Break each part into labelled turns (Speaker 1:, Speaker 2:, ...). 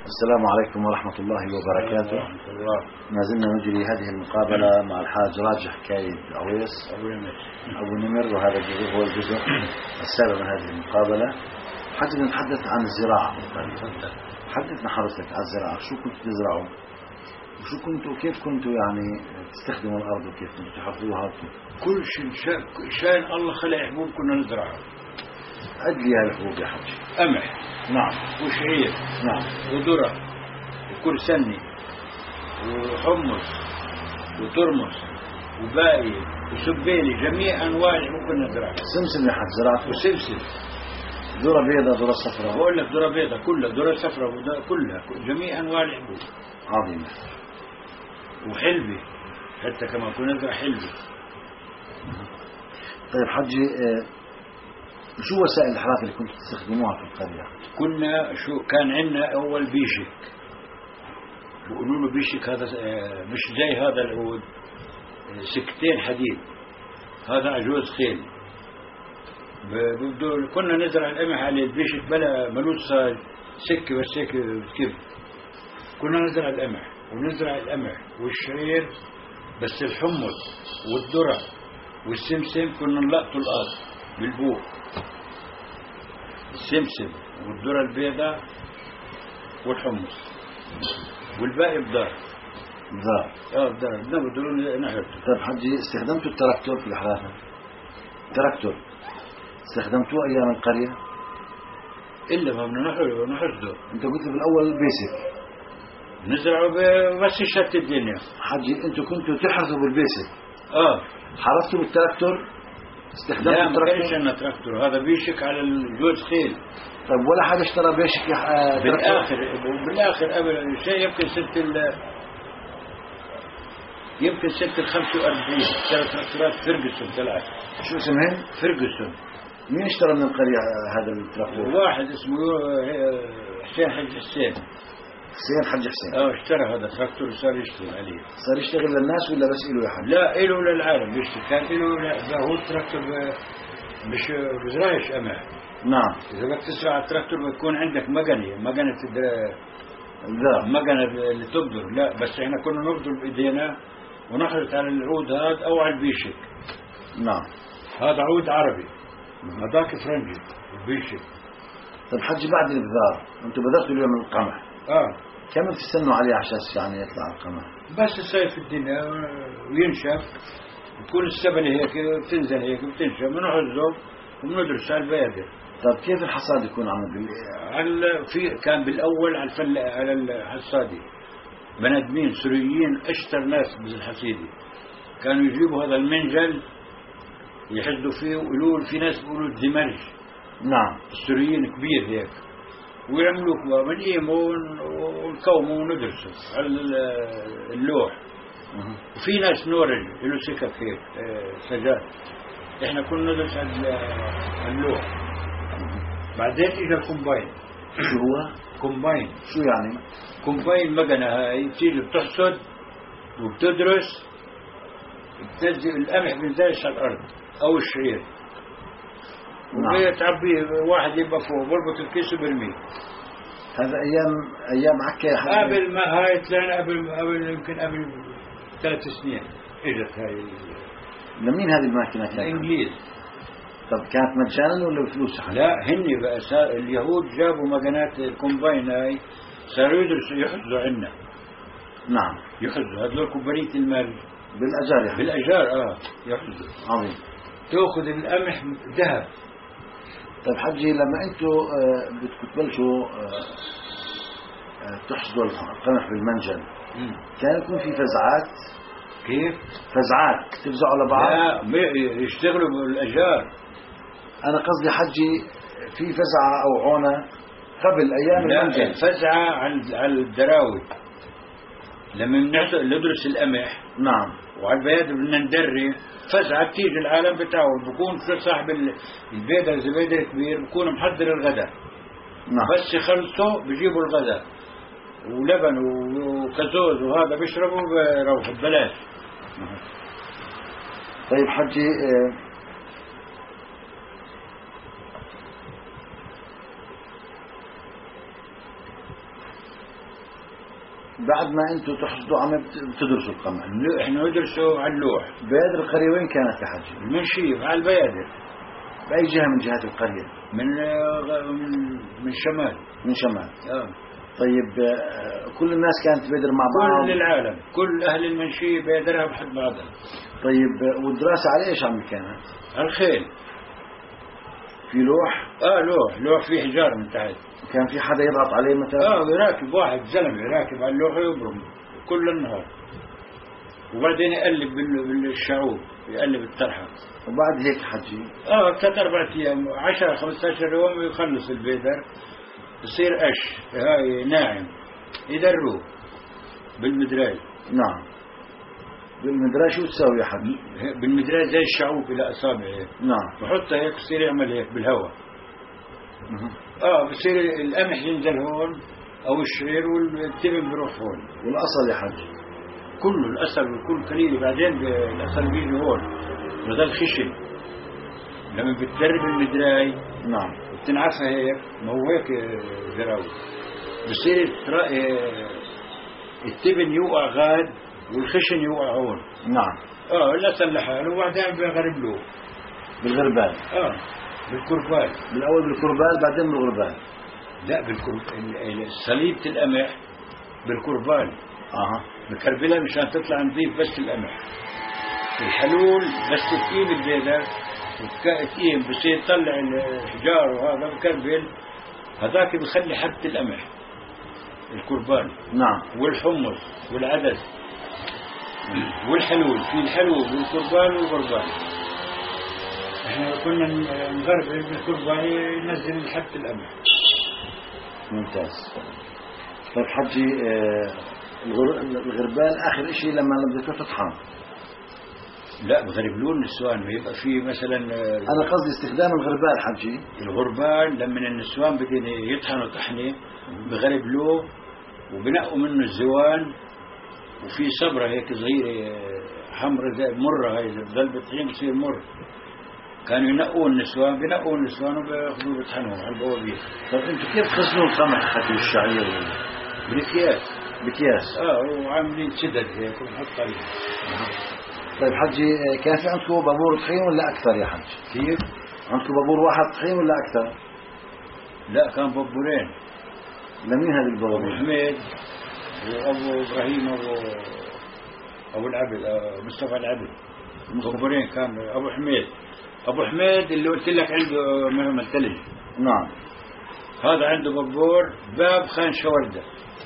Speaker 1: السلام عليكم ورحمة الله وبركاته. ما زلنا نجري هذه المقابلة مع الحاج راجح كايد عويس أبو نمر، وهذا الجزء هو الجزء السابع من هذه المقابلة. حتى نتحدث عن الزراعة. حدثنا حضرتك عن الزراعة، شو كنتوا تزرعوا وشو كنتوا وكيف كنتوا يعني تستخدموا الأرض وكيف كنتوا تحفظوها؟
Speaker 2: كل شيء الله خلق حبوب كنا نزرعها.
Speaker 1: أدلي هالحبوب يا حاج.
Speaker 2: قمح،
Speaker 1: نعم،
Speaker 2: وشعير،
Speaker 1: نعم،
Speaker 2: وذرة، وكرسني، وحمص، وترمس، وباقي، وسبيلي، جميع أنواع الحبوب كنا نزرعها.
Speaker 1: سمسم يا حاج زرعته؟
Speaker 2: وسمسم،
Speaker 1: ذرة بيضاء، ذرة صفراء.
Speaker 2: بقول لك ذرة بيضاء كلها، ذرة صفراء كلها، جميع أنواع الحبوب.
Speaker 1: عظيمة.
Speaker 2: وحلبي حتى كمان كنا نزرع حلبي.
Speaker 1: طيب حجي، شو وسائل الإحراث اللي كنتوا تستخدموها في القرية؟
Speaker 2: كنا كان عندنا أول بيشك، بيقولوا له بيشك، هذا مش زي هذا العود، سكتين حديد، هذا عجوز خيل. كنا نزرع القمح على البيشك بلا ملوش سكة، بس هيك كيف كنا نزرع القمح، ونزرع القمح والشعير، بس الحمص والذرة والسمسم كنا نلقطوا الأرض بالبوق، السمسم والذرة البيضاء والحمص، والباقي بدار. بدار بدنا نحرثه.
Speaker 1: طيب حجي، استخدمتوا التراكتور في الإحراثة؟ التراكتور استخدمتوه أيام القرية؟
Speaker 2: إلا ما بدنا نحرثه.
Speaker 1: أنت قلت بالأول بيسك
Speaker 2: نزرعه بس يشتت الدنيا.
Speaker 1: حجي أنتوا كنتوا تحرثوا بالبيسك؟ حرثتوا بالتراكتور؟
Speaker 2: استخدمتوا التراكتور؟ لا، ما كانش عندنا تراكتور، هذا بيشك على الجوز خيل.
Speaker 1: طيب ولا حدا اشترى بيشك
Speaker 2: بالآخر قبل شيء يمكن سنة 45 اشترى تراكتورات فيرجسون ثلاث.
Speaker 1: شو اسمهن؟
Speaker 2: فيرجسون.
Speaker 1: مين اشترى من القرية هذا التراكتور؟
Speaker 2: واحد اسمه حسين حج حسين.
Speaker 1: حسين حج حسين.
Speaker 2: اشترى هذا التراكتور وصار يشتغل عليه.
Speaker 1: صار يشتغل للناس ولا بس إله يا حج؟
Speaker 2: لا، إله للعالم بيشتغل. كان إله، هو التراكتور مش بزراعش قمح.
Speaker 1: نعم.
Speaker 2: إذا بدك تسرع التراكتور بتكون عندك مجنة
Speaker 1: الذر،
Speaker 2: مجنة اللي تبذر. لا، بس احنا كنا نبذر بإيدينا ونحرث على العود هذا أو على البيشك.
Speaker 1: نعم.
Speaker 2: هذا عود عربي، هذاك فرنجي البيشك.
Speaker 1: طيب حجي، بعد البذار انتم بذرتوا اليوم القمح. كم بتستنوا عليه عشان يعني يطلع القمح؟
Speaker 2: بس الصيف الدنيا وينشف، تكون السبلة هيك بتنزل هيك بتنشف، بنحرزه وبندرس على البيادة.
Speaker 1: طيب كيف الحصاد يكون
Speaker 2: كان بالأول على الحصادي بنادمين سوريين أشطر ناس بالحصيدة، كانوا يجيبوا هذا المنجل يحدوا فيه، ويقولوا في ناس بيقولوا الدمرج.
Speaker 1: نعم.
Speaker 2: السوريين كبير هيك، ويعملوا بنقيموا ونكوموا وندرسوا على اللوح. وفي ناس نورج له سكك هيك سجاد، احنا كنا ندرس على اللوح. بعدين اجى الكومباين.
Speaker 1: شو هو
Speaker 2: كومباين؟
Speaker 1: شو يعني
Speaker 2: كومباين؟ مجنة هاي بتيجي بتحصد وبتدرس، بتنزل القمح بينزلش على الارض او الشعير. وهي تعبيه، واحد يبقى فوق بربط الكيس وبرميه.
Speaker 1: هذا ايام عكا يا حبيبي.
Speaker 2: قبل ما هاي طلعنا، قبل يمكن قبل 3 سنين اجت هاي.
Speaker 1: لمين هذه الماكينه؟ كانت
Speaker 2: الانجليز.
Speaker 1: طب كانت مجانا ولا بفلوس؟
Speaker 2: لا، هني بقى اليهود جابوا مكنات الكومباين هاي، صاروا يدرسوا يحفظوا عنا.
Speaker 1: نعم.
Speaker 2: يحفظوا هذول كبرية المال
Speaker 1: بالاجار يعني.
Speaker 2: بالاجار يحفظوا.
Speaker 1: عظيم.
Speaker 2: تاخذ القمح ذهب.
Speaker 1: طيب حجي، لما انتم بدكم تبلشوا تحصدوا القمح بالمنجل، كان يكون في فزعات؟
Speaker 2: كيف
Speaker 1: فزعات تفزعوا على بعض؟
Speaker 2: لا، يشتغلوا بالاجار.
Speaker 1: انا قصدي حجي في فزعه او عونه قبل ايام المنجل.
Speaker 2: الفزعه على الدراوي لما ندرس القمح.
Speaker 1: نعم.
Speaker 2: وعلى البيادة بدنا ندري فزعة بتيجي العالم بتاعه، بكون في صاحب البيدر زبيدر كبير، بكون محضر الغداء.
Speaker 1: نعم.
Speaker 2: بس يخلصوا بيجيبوا الغداء ولبن وكزوز وهذا بيشربوا بروحوا ببلاش.
Speaker 1: طيب حجي، بعد ما أنتم تحصدوا عم بتدرسوا القمح.
Speaker 2: إحنا ندرسه على اللوح.
Speaker 1: بيادر القرية وين كانت يا حجي؟
Speaker 2: المنشيف على البيادر.
Speaker 1: بأي جهة من جهات القرية؟
Speaker 2: من شمال.
Speaker 1: من شمال. طيب كل الناس كانت بيدر مع بعض؟
Speaker 2: كل العالم، كل أهل المنشية بيدرها بحد بعضها.
Speaker 1: طيب والدراسة على إيش عم كانت؟
Speaker 2: على الخيل.
Speaker 1: في لوح؟
Speaker 2: لوح فيه حجار من تحت.
Speaker 1: كان في حدا يضغط عليه مثلا؟
Speaker 2: يراكب واحد زلمة يراكب على اللوح ويبرم كل النهار، وبعدين يقلب بالشعوب، يقلب الطرحة.
Speaker 1: وبعد هيك حجي
Speaker 2: 3-4 أيام 10-15 يوم يخلص البيدر، يصير قش هاي ناعم، يدروه بالمدراج.
Speaker 1: نعم. بالمدراج شو تسوي يا حجي؟
Speaker 2: بالمدراج زي الشعوب إلى أصابع هيك.
Speaker 1: نعم.
Speaker 2: بحطها هيك يصير يعمل هيك بالهواء. بصير القمح ينزل هون أو الشعير والتبن بيروح هون.
Speaker 1: والأصل يا حجي؟
Speaker 2: كله الأصل والكل قليل، بعدين الأصل بيجي هون وهذا الخشن لما بتدرب المدراي.
Speaker 1: نعم.
Speaker 2: بتنعفها هيك، ما هو هيك جراوي، بصير التبن يوقع غاد والخشن يوقع هون.
Speaker 1: نعم.
Speaker 2: الأصل لحاله وبعدين بيغرب له
Speaker 1: بالغربال.
Speaker 2: بالكربال.
Speaker 1: بالأول بالكربال بعدين بالغربال.
Speaker 2: لا صليبة القمح بالكربال. بكربلها مشان تطلع نظيف بس القمح. الحلول بس تقيم البيدر وتقيم بصير يطلع الحجار وهذا بكربل، هذاك بخلي حبة القمح الكربال.
Speaker 1: نعم.
Speaker 2: والحمص والعدس والحلول، في الحلول والكربال والغربال. احنا كنا نغربل بالكربال ينزل حبة القمح.
Speaker 1: ممتاز. طيب حجي الغربال آخر إشي لما بدك تطحن؟
Speaker 2: لا بغربلون النسوان، ويبقى في مثلا
Speaker 1: أنا قصدي استخدام الغربال حجي.
Speaker 2: الغربال لما النسوان بدين يطحنوا طحنة بغربلوه وبنقوا منه الزوان، وفي صبرة هيك صغيرة حمرة زي مرة، هاي ضل بطحين بصير مر. كانوا ينقوا النسوان وبياخذوه بيطحنوه على البوابير.
Speaker 1: طيب انتوا كيف تخزنوا القمح حتى والشعير؟ بأكياس.
Speaker 2: وعاملين سدد هيك ونحط عليه.
Speaker 1: طيب حجي كان في عندكم بابور طحين ولا أكثر يا حج؟
Speaker 2: كيف؟
Speaker 1: عندكم بابور واحد طحين ولا أكثر؟
Speaker 2: لا كان بابورين.
Speaker 1: لمين هذه البابور؟
Speaker 2: أبو حميد وأبو إبراهيم أبو العبد مصطفى العبد. بابورين كان أبو حميد اللي قلت لك عنده مهمة الثلج.
Speaker 1: نعم.
Speaker 2: هذا عنده بابور باب خان شوردة،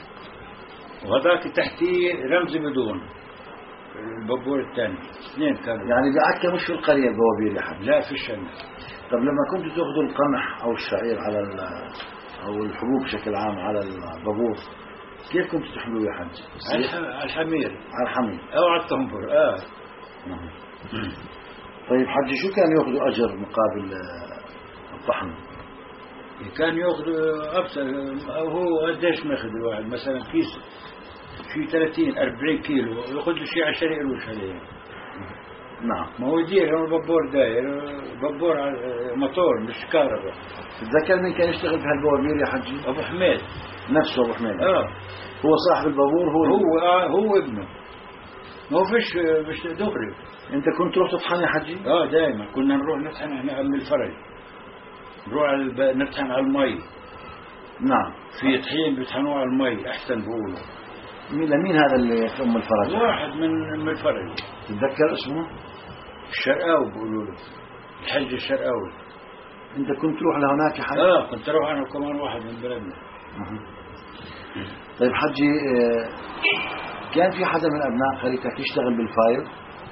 Speaker 2: وهذاك تحتيه رمز بدون البابور الثاني. اثنين كانوا.
Speaker 1: يعني بعكا مش في القرية البوابير يا حج؟
Speaker 2: لا في الشمال.
Speaker 1: طب لما كنتوا تأخذوا القمح أو الشعير على أو الحبوب بشكل عام على البابور، كيف كنتوا تحملوه يا حج؟
Speaker 2: على الحمير.
Speaker 1: على الحمير
Speaker 2: أو على الطنبر.
Speaker 1: طيب حجي شو كان يأخذوا أجر مقابل الطحن؟
Speaker 2: كان يأخذوا أكثر. هو قديش ما يأخذ الواحد مثلا كيس في 30-40 كيلو يأخذ له شيء 10 قروش عليه.
Speaker 1: نعم.
Speaker 2: ما هو يدير هو البابور داير بابور موتور مش كهرباء.
Speaker 1: تتذكر مين كان يشتغل في هالبوابير يا حجي؟
Speaker 2: أبو حميد
Speaker 1: نفسه. أبو حميد هو صاحب البابور.
Speaker 2: هو ابنه. ما هو فيش دغري.
Speaker 1: انت كنت تروح تطحن يا حجي؟
Speaker 2: دائما كنا نروح نطحن احنا من الفرج، نروح نطحن على المي.
Speaker 1: نعم.
Speaker 2: في طحين بيطحنوه على المي احسن بقولوا.
Speaker 1: لمين هذا اللي في ام الفرج؟
Speaker 2: واحد من الفرج.
Speaker 1: تتذكر اسمه؟
Speaker 2: الشرقاوي بقولوا له، الحج الشرقاوي.
Speaker 1: انت كنت تروح لهناك يا حجي؟
Speaker 2: كنت اروح انا وكمان واحد من بلدنا.
Speaker 1: طيب حجي كان في حدا من ابناء قريتك يشتغل بالفايز؟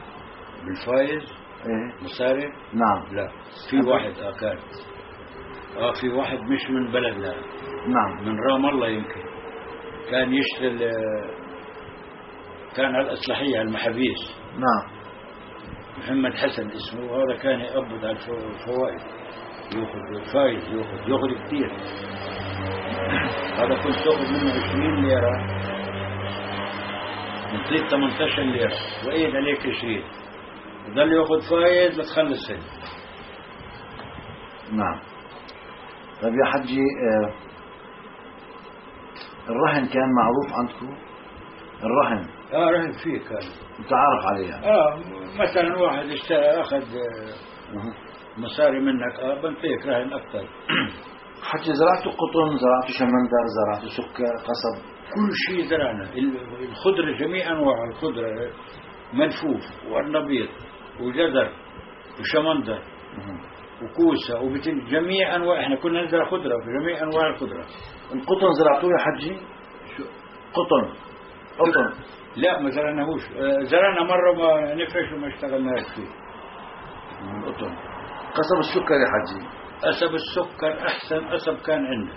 Speaker 1: ايه
Speaker 2: مصاري؟
Speaker 1: نعم.
Speaker 2: لا في واحد كان في واحد مش من بلدنا.
Speaker 1: نعم.
Speaker 2: من رام الله يمكن. كان يشتغل كان على الإصلاحية على المحابيس.
Speaker 1: نعم.
Speaker 2: محمد حسن اسمه. هذا كان يقبض على الفوائد، يأخذ الفايز، يأخذ كثير. هذا كنت تأخذ منه 20 ليرة، نطيب 18 ليرة وإيد عليك 20، وظل يأخذ فايز لتخلص سنة.
Speaker 1: نعم. طيب يا حجي الرهن كان معروف عندكم؟ الرهن
Speaker 2: رهن فيه كان
Speaker 1: متعارف عليها.
Speaker 2: مثلا واحد أخذ مصاري منك بنطيك رهن أكثر.
Speaker 1: حتى زرعتوا قطن، زرعتوا شمندر، زرعتوا سكر، قصب،
Speaker 2: كل شيء زرعنا. الخضرة جميع أنواع الخضرة، ملفوف والنبيض وجزر وشمندر وكوسة وبتن، جميع أنواع. إحنا كنا نزرع خضرة في جميع أنواع الخضرة.
Speaker 1: القطن زرعتوه يا حجي؟ قطن
Speaker 2: لا ما زرعناهوش. زرعنا مرة ما نفش وما اشتغلناش فيه.
Speaker 1: القطن. قصب السكر يا حجي؟
Speaker 2: قصب السكر أحسن قصب كان عندنا.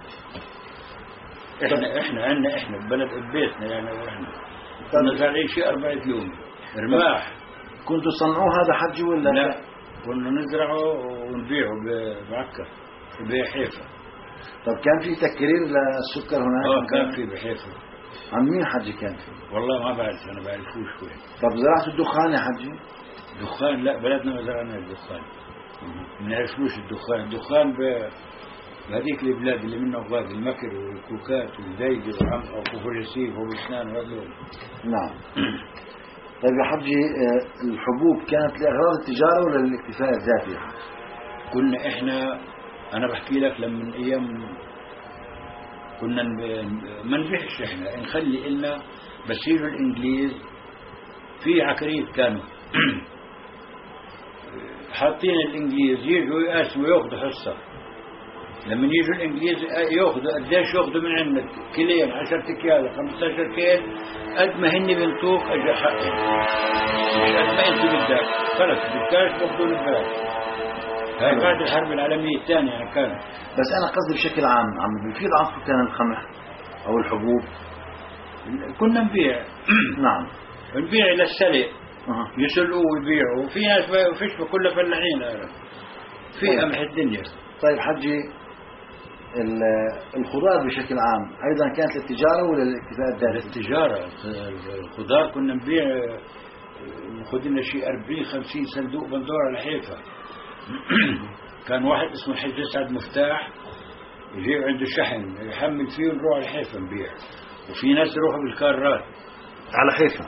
Speaker 2: إحنا ببلد بيتنا يعني. إحنا كنا زارعين شيء 4 يوم رماح.
Speaker 1: كنتوا تصنعوه هذا حجي ولا
Speaker 2: لا؟ كنا نزرعه ونبيعه بعكا بحيفا.
Speaker 1: طب كان في تكرير للسكر هناك؟
Speaker 2: كان في بحيفا.
Speaker 1: عن مين حجي كان في؟
Speaker 2: والله ما بعرف، أنا بعرفوش وين.
Speaker 1: طب زرعتوا الدخان يا حجي؟
Speaker 2: دخان لا، بلدنا ما زرعنا الدخان. ما نعرفوش الدخان بهذيك البلاد اللي منه غاز، المكر والكوكات والزيد والعنقة وكفر يسيف وبسنان وهذول.
Speaker 1: نعم. طيب يا حجي، الحبوب كانت لأغراض التجارة ولا للاكتفاء الذاتي؟
Speaker 2: كنا أنا بحكي لك لما أيام كنا ما نبيعش، إحنا نخلي إلنا بس يجوا الإنجليز في عكريت كانوا حاطين الإنجليز يجوا يقاسموا ياخذوا حصة. لما يجوا الإنجليز ياخذوا قديش ياخذوا من عندك؟ كيلين، 10 أكيال، 15 كيل، قد ما هن بنطوق أجا حقهم، مش قد ما أنت بدك. خلص بدكاش باخذون ببلاش. هاي بعد الحرب العالمية الثانية يعني كان.
Speaker 1: بس أنا قصدي بشكل عام بيفيد عندكم كان القمح أو الحبوب؟
Speaker 2: كنا نبيع.
Speaker 1: نعم.
Speaker 2: نبيع للسلق، يسلقوه ويبيعوا. في ناس فيش كلها فلاحين في قمح الدنيا.
Speaker 1: طيب حجي، الخضار بشكل عام أيضا كانت للتجارة ولا للاكتفاء الذاتي؟
Speaker 2: للتجارة. الخضار كنا نبيع، ناخذ لنا شيء 40-50 صندوق بندورة على حيفا. كان واحد اسمه الحج سعد مفتاح يجيب عنده شحن يحمل فيه ونروح على حيفا نبيع. وفي ناس يروحوا بالكارات
Speaker 1: على حيفا.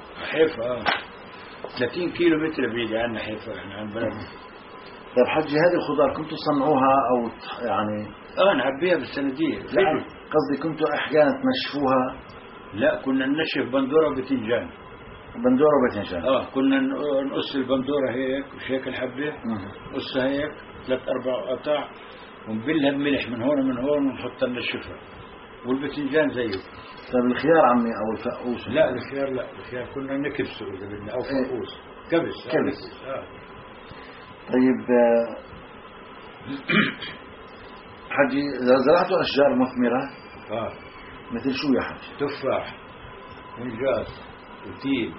Speaker 2: 30 كيلو متر بعيد عنا حيفا، احنا عن بلدنا.
Speaker 1: طيب حجي، هذه الخضار كنتوا تصنعوها أو يعني؟
Speaker 2: نعبيها بالسندية.
Speaker 1: لا قصدي كنتوا أحيانا تنشفوها؟
Speaker 2: لا، كنا ننشف بندورة وبتنجان.
Speaker 1: بندورة وبتنجان.
Speaker 2: كنا نقص البندورة هيك وشيك الحبة، نقصها هيك 3-4 قطع ونبلها بملح من هون ومن هون ونحطها ننشفها. والبتنجان زيه.
Speaker 1: طيب الخيار عمي أو الفقوس؟
Speaker 2: لا الخيار كنا نكبسه إذا بدنا، أو فقوس. كبس.
Speaker 1: طيب حجي، زرعتوا أشجار مثمرة؟ مثل شو يا حجي؟
Speaker 2: تفاح ونجاس وتين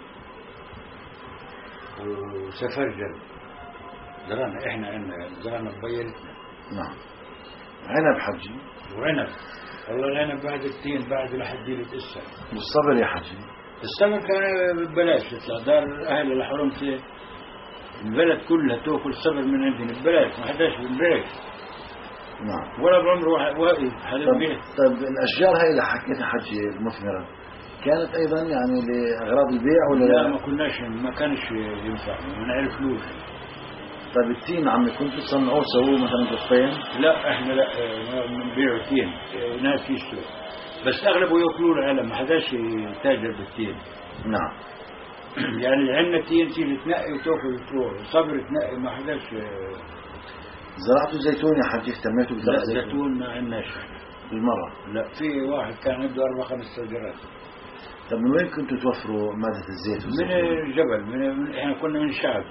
Speaker 2: وسفرجل. زرعنا إحنا زرعنا ببيرتنا.
Speaker 1: نعم. عنب حجي؟
Speaker 2: وعنب. والله العنب بعد التين بعد لحد يلد إسا.
Speaker 1: والصبر يا حجي؟
Speaker 2: الصبر كان ببلاش يطلع. دار أهل الحرمتي البلد كلها تأكل صبر من عندنا ببلاش، ما حداش بالبيع.
Speaker 1: نعم.
Speaker 2: ولا بعمره واقف حدا ببيع.
Speaker 1: طيب الأشجار هاي اللي حكيتها حجي المثمرة كانت أيضا يعني لأغراض البيع ولا
Speaker 2: لا؟ ما كانش ينفع، ما نعرفلوش.
Speaker 1: طيب التين عمي كنتوا تصنعوه تسووه مثلا قطين؟
Speaker 2: لا احنا ما بنبيعوا تين، ناس يشتروا بس اغلبه ياكلوه العالم، ما حداش يتاجر بالتين.
Speaker 1: نعم.
Speaker 2: يعني عندنا تين تيجي تنقي وتاكل وتروح، صبر تنقي، ما حداش.
Speaker 1: زرعتوا زيتون يا حجي؟ اهتميتوا بزرع
Speaker 2: زيتون؟ ما عندناش
Speaker 1: بالمرة.
Speaker 2: لا، في واحد كان عنده 4-5 شجرات.
Speaker 1: طب من وين كنتوا توفروا مادة الزيت والزيتون؟
Speaker 2: من الجبل. احنا كنا من الشعب.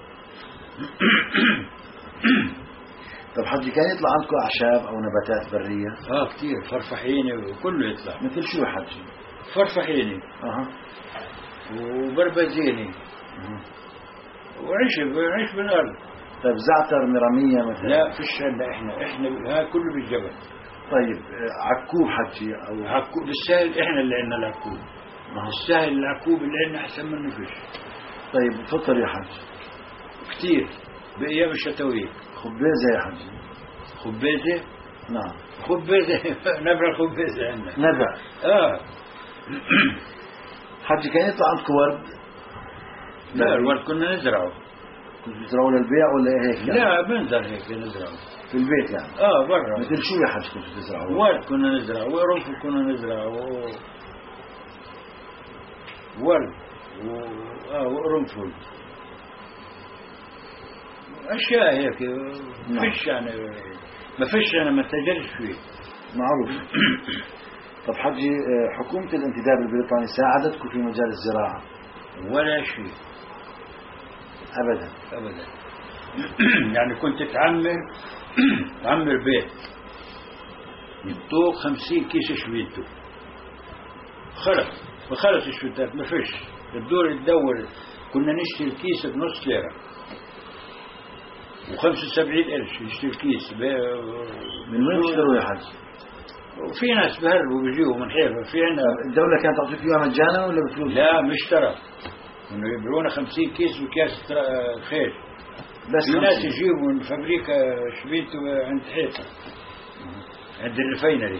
Speaker 1: طب حجي، كان يطلع عندكم أعشاب أو نباتات برية؟
Speaker 2: كتير، فرفحيني وكله يطلع.
Speaker 1: مثل شو يا حجي؟
Speaker 2: فرفحيني وبربزيني وعيش بالأرض.
Speaker 1: طيب زعتر مرامية مثلا؟
Speaker 2: لا فيش عندنا. احنا كله بالجبل.
Speaker 1: طيب عكوب حجي أو
Speaker 2: عكوب بالسهل؟ احنا اللي عندنا العكوب. السهل العكوب اللي عندنا أحسن منه فيش.
Speaker 1: طيب فطر يا حجي؟
Speaker 2: كتير بأيام الشتوية.
Speaker 1: خبيزة يا حجي؟
Speaker 2: خبيزة؟
Speaker 1: نعم.
Speaker 2: خبيزة. نبرة خبيزة عندنا.
Speaker 1: نبع. حجي كان يطلع عندكم ورد؟
Speaker 2: لا الورد كنا نزرعه.
Speaker 1: كنتوا تزرعوا للبيع ولا هيك يعني؟
Speaker 2: لا بنزل هيك نزرعه
Speaker 1: في البيت يعني؟
Speaker 2: برا.
Speaker 1: مثل شو يا حج كنتوا تزرعوا؟
Speaker 2: ورد كنا نزرعه وقرنفل كنا نزرعه ورد وقرنفل أشياء هيك. فيش يعني ما فيش أنا ما تجرش فيه.
Speaker 1: معروف. طب حجي حكومة الانتداب البريطاني ساعدتكم في مجال الزراعة؟
Speaker 2: ولا شيء
Speaker 1: أبدا.
Speaker 2: أبدا. يعني كنت تعمر بيت يدوك 50 كيس شويته خلص الشويتات ما فيش. الدور تدور كنا نشتري الكيس بنص ليرة و75 قرش نشتري الكيس.
Speaker 1: من وين اشتروا يا حج؟
Speaker 2: وفي ناس بهربوا بيجيوا من حيفا. في عندنا
Speaker 1: الدولة كانت تعطيك اياها مجانا ولا بفلوس؟
Speaker 2: لا مشترى انه يبيعونا 50 كيس وكاس خير.
Speaker 1: بس
Speaker 2: في ناس يجيبوا من فابريكا شبيته عند حيفا عند الرفينري.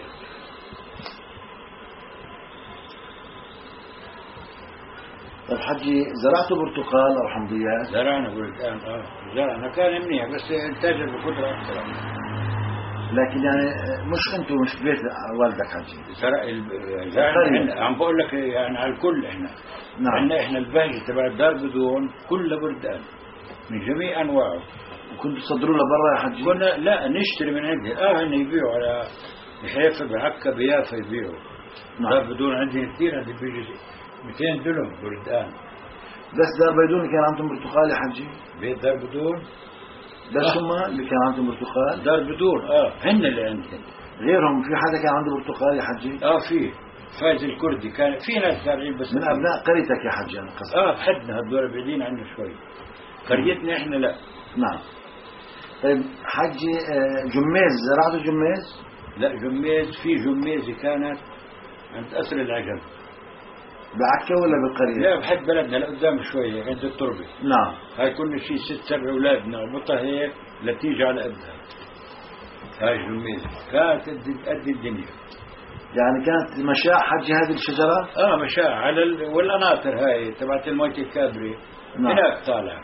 Speaker 1: طيب حجي زرعتوا برتقال او حمضيات؟
Speaker 2: زرعنا الآن زرعنا كان منيح بس انتاجه بقدرة أكثر.
Speaker 1: لكن يعني مش بيت والدك حجي.
Speaker 2: زرع عم بقول لك يعني على الكل احنا.
Speaker 1: نعم.
Speaker 2: احنا البهجة تبع الدار بدون كله بردان من جميع انواعه.
Speaker 1: وكنتوا تصدروا لبرا يا حجي؟
Speaker 2: كنا لا نشتري من عندهم. هن يبيعوا على حيفا بعكا بيافا يبيعوا.
Speaker 1: نعم.
Speaker 2: دار بدون عندهم كثير. عندهم بيجي 200 دلم بردان.
Speaker 1: بس دار بيدون كان عندهم برتقال يا حجي؟
Speaker 2: بيت دار بدون
Speaker 1: بس هم اللي كان عندهم برتقال؟
Speaker 2: دار بدون هن اللي عندهم.
Speaker 1: غيرهم في حدا كان عنده برتقال يا حجي؟
Speaker 2: في فايز الكردي كان في ناس زارعين بس
Speaker 1: من ابناء قريتك يا حجي انا قصدي.
Speaker 2: حدنا هذول بعيدين عنا شوي. قريتنا احنا لا.
Speaker 1: نعم. طيب حجي جميز زرعتوا جميز؟
Speaker 2: لا جميز. في جميزة كانت عند قصر العجم.
Speaker 1: بعكا ولا بالقرية؟
Speaker 2: لا بحد بلدنا لقدام شوية عند التربة.
Speaker 1: نعم.
Speaker 2: هاي كنا شيء 6-7 أولادنا وبطها هيك لتيجي على قدها. هاي جميزة كانت قد الدنيا.
Speaker 1: يعني كانت مشاع حجي هذه الشجرات؟
Speaker 2: مشاع على والقناطر هاي تبعت الموت الكابري.
Speaker 1: نعم.
Speaker 2: هناك طالع.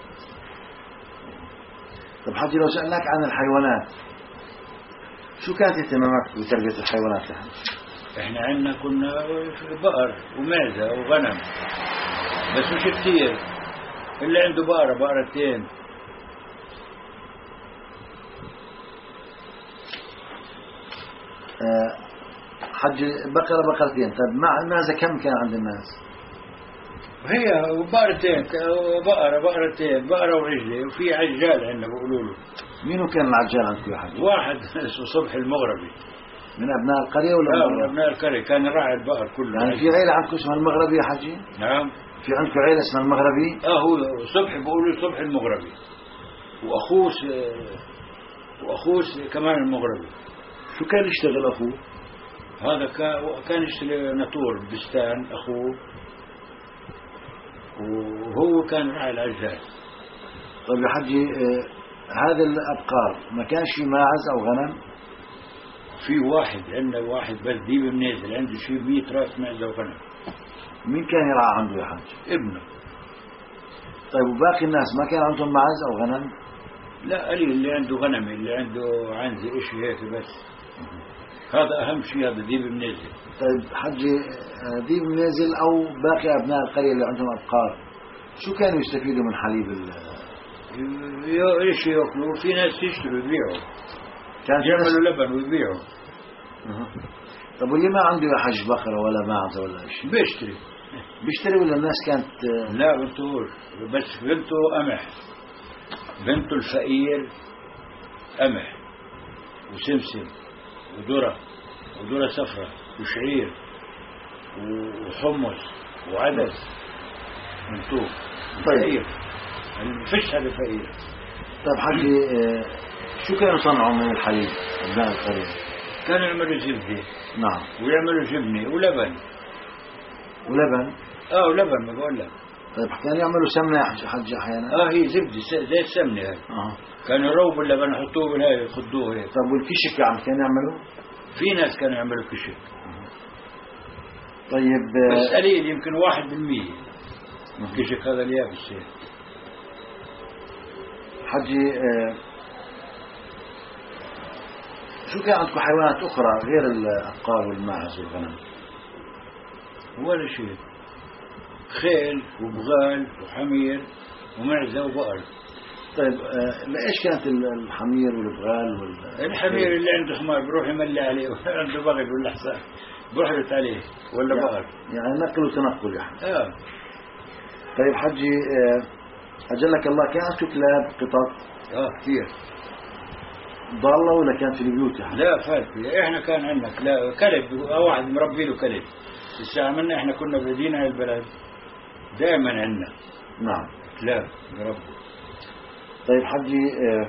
Speaker 1: طب حجي لو سألناك عن الحيوانات شو كانت اهتماماتك بتربية الحيوانات يا حجي؟
Speaker 2: احنا عندنا كنا بقر ومعزة وغنم بس مش كتير. اللي عنده بقرتين.
Speaker 1: حج بقرتين. طيب مع المعزة كم كان عند الناس؟
Speaker 2: هي بقرتين بقرتين بقرة وعجلة وفي عجال عندنا بيقولوا له.
Speaker 1: مين كان العجال عندكم يا حج؟
Speaker 2: واحد اسمه صبحي المغربي.
Speaker 1: من أبناء القرية ولا
Speaker 2: من أبناء القرية. كان راعي البقر كله.
Speaker 1: يعني في عيلة عندكم اسمها المغربي يا حجي؟
Speaker 2: نعم.
Speaker 1: في عندكم عيلة اسمها المغربي؟
Speaker 2: هو صبحي بيقولوا صبحي المغربي وأخوه كمان المغربي.
Speaker 1: شو كان يشتغل أخوه؟
Speaker 2: هذا كان يشتغل ناطور بستان أخوه وهو كان راعي العجال.
Speaker 1: طيب يا حجي هذا الأبقار ما كانش في ماعز أو غنم؟
Speaker 2: في واحد عندنا واحد بس ديب منازل عنده شيء 100 راس معزة وغنم.
Speaker 1: مين كان يرعى عنده يا حج؟
Speaker 2: ابنه.
Speaker 1: طيب وباقي الناس ما كان عندهم معز أو غنم؟
Speaker 2: لا قليل اللي عنده غنم اللي عنده عنزة إشي هيك بس. هذا أهم شيء هذا ديب منازل.
Speaker 1: طيب حجي ديب منازل أو باقي أبناء القرية اللي عندهم أبقار شو كانوا يستفيدوا من حليب
Speaker 2: إيش يأكلوا؟ في ناس يشتروا يبيعوا.
Speaker 1: كان
Speaker 2: يعملوا لبن ويبيعوا.
Speaker 1: طب واللي ما عنده يا حج بقرة ولا معزة ولا شيء بيشتري ولا الناس كانت؟
Speaker 2: لا بنتهوش بس بنته قمح. بنته الفقير قمح وسمسم وذرة صفراء وشعير وحمص وعدس بنته.
Speaker 1: طيب
Speaker 2: فيش هذا فقير.
Speaker 1: طيب حجي شو كانوا يصنعوا من الحليب أبناء القرية؟
Speaker 2: كانوا يعملوا زبدة.
Speaker 1: نعم.
Speaker 2: ويعملوا جبنة ولبن. ولبن ما بقول لك.
Speaker 1: طيب كانوا يعملوا سمنة يا حج أحيانا؟
Speaker 2: هي زبدة زي السمنة هاي. كانوا يروبوا اللبن يحطوه بالهاي يخدوه هيك.
Speaker 1: طيب والكشك يعني كانوا يعملوا؟
Speaker 2: في ناس كانوا يعملوا كشك.
Speaker 1: طيب
Speaker 2: بس قليل يمكن 1%. كشك هذا اليابس.
Speaker 1: حجي شو كان عندكم حيوانات أخرى غير الأبقار والماعز والغنم؟
Speaker 2: ولا شيء. خيل وبغال وحمير ومعزة وبقر.
Speaker 1: طيب ليش كانت الحمير والبغال
Speaker 2: الحمير اللي عنده حمار بروح يملي عليه، عنده بغل ولا حصان بحرت عليه ولا بقر.
Speaker 1: يعني نقل وتنقل يعني. طيب حجي أجلك الله، كان عندكم كلاب قطط؟
Speaker 2: كثير.
Speaker 1: ضالة ولا كانت في البيوت يعني؟
Speaker 2: لا فات. احنا كان عندنا كلب، واحد مربي له كلب. لسه عملنا احنا كنا بلدينا البلد دائما عندنا.
Speaker 1: نعم.
Speaker 2: كلاب نربوا.
Speaker 1: طيب حجي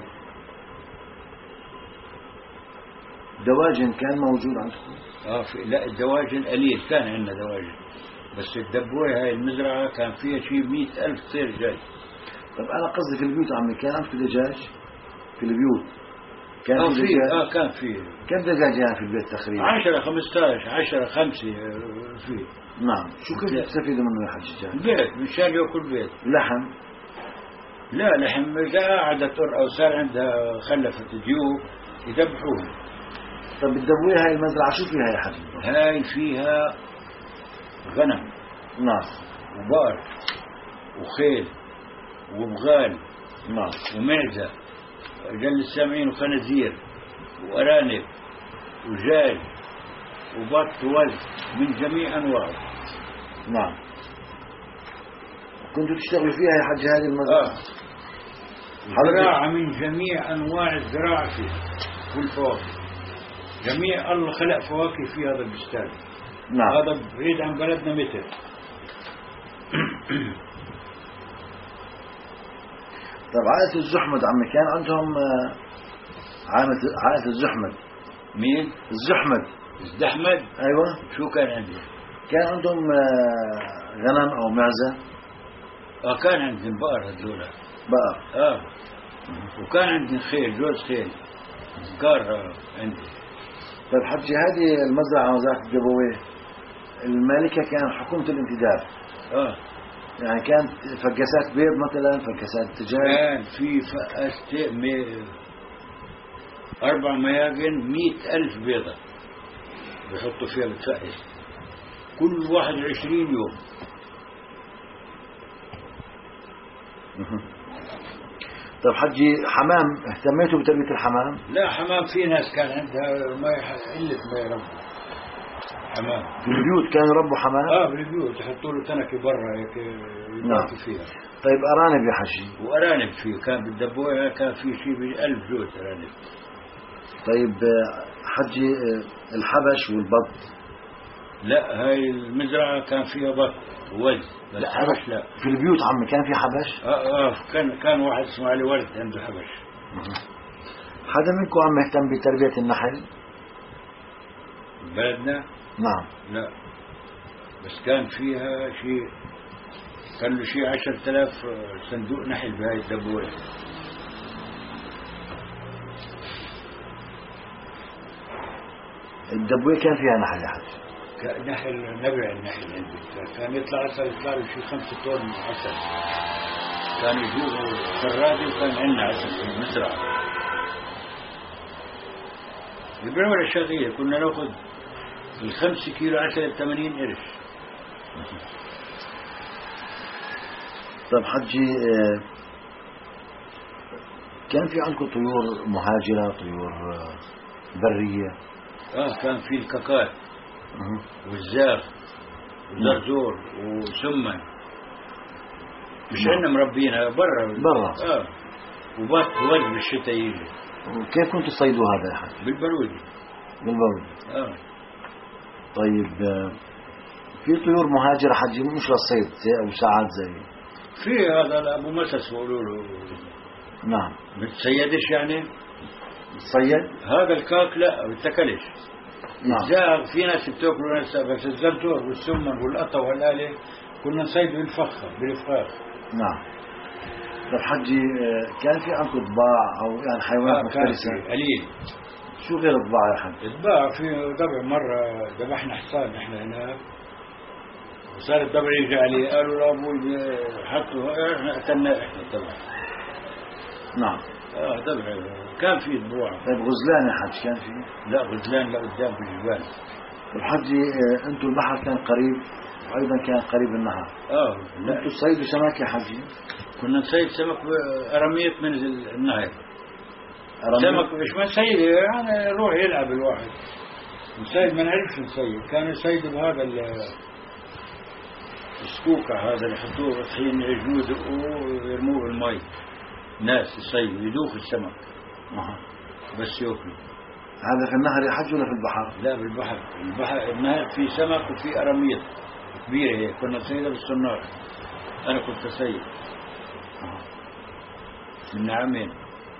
Speaker 1: دواجن كان موجود عندكم؟
Speaker 2: لا الدواجن قليل، كان عندنا دواجن بس الدبوية هاي المزرعة كان فيها شيء 100,000 طير جاي.
Speaker 1: طيب أنا قصدي في البيوت عمي، كان عندكم دجاج في البيوت؟ كان في
Speaker 2: دجاج؟ كان في.
Speaker 1: كم دجاج يعني في البيت تقريبا؟
Speaker 2: 10 15 10 5 في.
Speaker 1: نعم. شو كيف تستفيدوا منه يا حجي؟
Speaker 2: بيت مشان ياكل بيت.
Speaker 1: لحم؟
Speaker 2: لا لحم إذا قعدت أو صار عندها خلفت ديوب يذبحوه.
Speaker 1: طب الدبوية هاي المزرعة شو فيها يا حجي؟
Speaker 2: هاي فيها غنم.
Speaker 1: نعم.
Speaker 2: وبقر وخيل وبغال.
Speaker 1: نعم.
Speaker 2: ومعزة جل السامعين وخنازير وأرانب وجاج وبط ووز من جميع أنواعه.
Speaker 1: نعم. كنتوا تشتغلوا فيها يا حج هذه المزرعة؟
Speaker 2: زراعة من جميع أنواع الزراعة فيها والفواكه. جميع الله خلق فواكه في هذا البستان.
Speaker 1: نعم.
Speaker 2: هذا بعيد عن بلدنا متر.
Speaker 1: طيب عائلة الزحمد عمي كان عندهم عائلة الزحمد.
Speaker 2: مين؟
Speaker 1: الزحمد.
Speaker 2: الزحمد؟
Speaker 1: أيوة.
Speaker 2: شو كان عندهم؟
Speaker 1: كان عندهم غنم أو معزة؟
Speaker 2: كان عندهم بقر هذول.
Speaker 1: بقر.
Speaker 2: وكان عندهم خيل، جوز خيل بقر عندي.
Speaker 1: طيب حجي هذه المزرعة مزرعة الدبوية المالكة كان حكومة الانتداب. يعني كانت فقاسات بيض مثلا، فقاسات دجاج.
Speaker 2: كان في فقاست 4 مياجن 100,000 بيضة بيحطوا فيها بتفقس كل 21 يوم.
Speaker 1: طيب حجي حمام، اهتميتوا بتربية الحمام؟
Speaker 2: لا حمام في ناس كان عندها ما قلة ما يربوا حمام.
Speaker 1: في البيوت كانوا يربوا حمام؟
Speaker 2: في البيوت يحطوا له تنكة برا هيك يباتوا فيها.
Speaker 1: طيب أرانب يا حجي؟
Speaker 2: وأرانب فيه كان بالدبوية كان في شيء ب1000 جوز أرانب.
Speaker 1: طيب حجي الحبش والبط؟
Speaker 2: لا هاي المزرعة كان فيها بط ووز بس حبش لا.
Speaker 1: في البيوت عمي كان في حبش؟
Speaker 2: كان واحد اسمه علي ورد عنده حبش.
Speaker 1: حدا منكم عم يهتم بتربية النحل؟
Speaker 2: بلدنا؟
Speaker 1: نعم.
Speaker 2: لا بس كان فيها شيء، كان له شيء 10,000 صندوق نحل بهاي الدبوية.
Speaker 1: الدبوية كان فيها نحل يا حج؟
Speaker 2: نحل نبع النحل عندي كان يطلع عسل، يطلع له شيء 5 طن عسل. كان يجوه فرادي وكان عندنا عسل في المزرعة. البنورة الشغية كنا ناخذ 5 كيلو عسل ب80 قرش.
Speaker 1: طيب حجي كان في عندكم طيور مهاجرة، طيور برية؟
Speaker 2: كان في الكاكات والزاغ والزرزور وسمن. مش عندنا مربينها برا. وبط وز بالشتاء يجي.
Speaker 1: وكيف كنتوا تصيدوا هذا يا حاج؟
Speaker 2: بالبرودي.
Speaker 1: طيب في طيور مهاجرة حجي مش للصيد أو ساعات زي
Speaker 2: في هذا أبو مسس بيقولوا له.
Speaker 1: نعم.
Speaker 2: بتصيدش يعني؟
Speaker 1: تصيد؟
Speaker 2: هذا الكاك لا بتاكلش.
Speaker 1: نعم.
Speaker 2: الزاغ في ناس بتاكلوا ناس، بس الزرزور والسمن والقطا والآلة كنا نصيد بالفخار.
Speaker 1: نعم. طيب حجي كان في عندكم ضباع أو يعني حيوانات مفترسة؟
Speaker 2: قليل.
Speaker 1: شو غير الضباع يا حج؟
Speaker 2: الضباع في ضبع مرة ذبحنا حصان احنا هناك صار الضبع يجي عليه، قالوا لأبوي حطوا احنا قتلنا احنا الضبع.
Speaker 1: نعم.
Speaker 2: ضبع كان في ضبوع.
Speaker 1: طيب غزلان يا حج كان فيه؟
Speaker 2: لا غزلان لا، قدام في الجبال.
Speaker 1: الحج انتم البحر كان قريب وايضا كان قريب النهر.
Speaker 2: لا
Speaker 1: انتم تصيدوا سمك يا حجي؟
Speaker 2: كنا نصيد سمك أرمية من النهر.
Speaker 1: أرمية؟
Speaker 2: سمك مش ما نصيد يعني يروح يلعب الواحد. نصيد ما نعرفش نصيد، كانوا يصيدوا بهذا السكوكة هذا اللي يحطوه طحين يجنوه ويرموه بالمي. ناس يصيدوا يدوخ السمك. بس ياكلوا.
Speaker 1: هذا في النهر يا حج ولا في البحر؟
Speaker 2: لا بالبحر. النهر في سمك وفي أراميط كبيرة هيك، كنا نصيدها بالصنارة. أنا كنت أصيد من عامين.